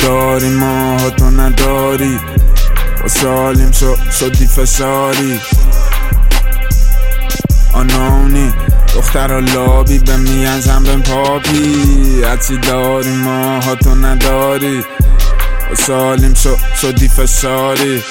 داری ماها تو نداری، خوشحالیم شدی فشاری. آنونی دختر لابی به میان زنبن پاپی، هرچی داری ماها تو نداری، خوشحالیم شدی فشاری.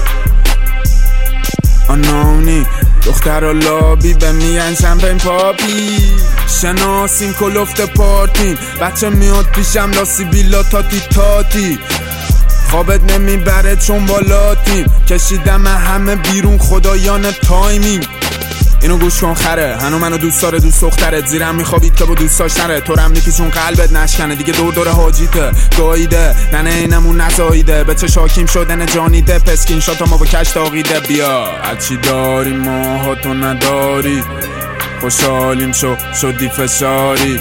آنونی دختر لابی به میان زنبن پاپی، شناسیم کلفت پارتیم، بچه میاد پیشم لاسی بیلا تاتی خوابت نمیبره چون بالاتیم، کشیدم همه بیرون خدایان تایمیم. اینو گوش کن خره، هنو منو دوست داره دوست دخترت، زیرم میخوابید که با دوست داشتنه، تو رم میپیچون قلبت نشکنه دیگه دور حاجیته گاییده، ننه اینمون نزاییده، به چه شاکیم شدن جانیده، پسکین شاتا ما با کش تاقیده. بیا هرچی داری ماها تو نداری، خوشحالیم شدی فشاری.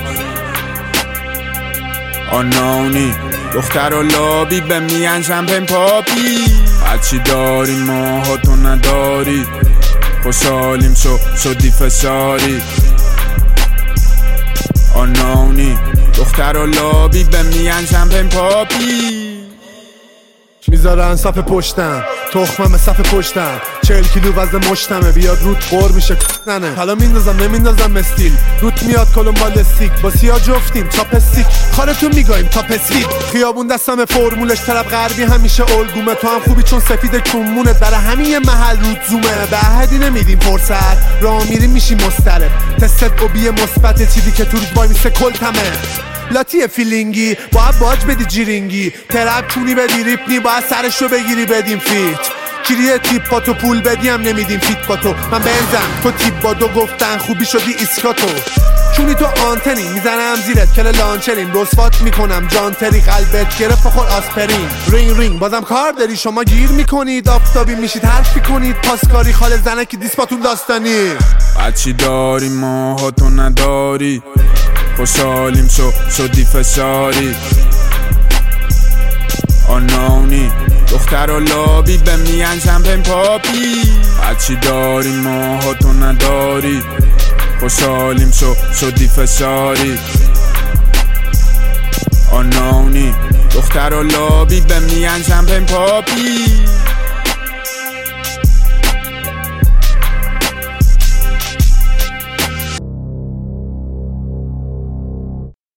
آنونی دختر و لابی به میان جنبن پاپی، هرچی داری ماها تو نداری، خوشحالیم شدی فشاری. آنونی دختر و لابی به میان جنبن پاپی، میذارن صف پشتم، تخمم صف پشتم، 40 کیلو وزن مشتمه، بیاد روت قور میشه ننه، حالا میندازم نمیندازم مستیل، روت میاد کلمبالستیک، با سیا جفتیم چاپستیک، خارتون میگایم تا پسوید، خیابون دستم فرمولش طرف غربی همیشه الگومه، تو هم خوبی چون سفید کمونت، برای همین محل روت زومه، به احدی نمیدیم فرصت، راه میریم میشی مسترب، تست او بی مثبت، چیزی که تو روز وای میسه کلتمه، لاتی فیلینگی باید باج بدی جیرینگی، ترپ چونی بدی ریپنی باید سرشو بگیری بدیم فیت، کلیه تیپ با تو پول بدیم نمیدیم فیت با تو، من بنزم تو تیپ با دو گفتن خوبی شدی ایسکاتو، چونی تو آنتنی میزنم زیرت کل لانچرین، رسوات میکنم جانتری قلبت گرفت بخور آسپرین، رینگ بازم کار داری شما گیر میکنید، آفتابی میشید حرف میکنید، پاسکاری خال زنکی دیسپاتون داستانی. هرچی داری ماها تو نداری، خوشحالیم شدی فشاری. آنونی دختر و لابی به میان جنبن پاپی، هرچی داری ماها تو نداری، خوشحالیم شدی فشاری. آنونی دختر و لابی به میان جنبن پاپی.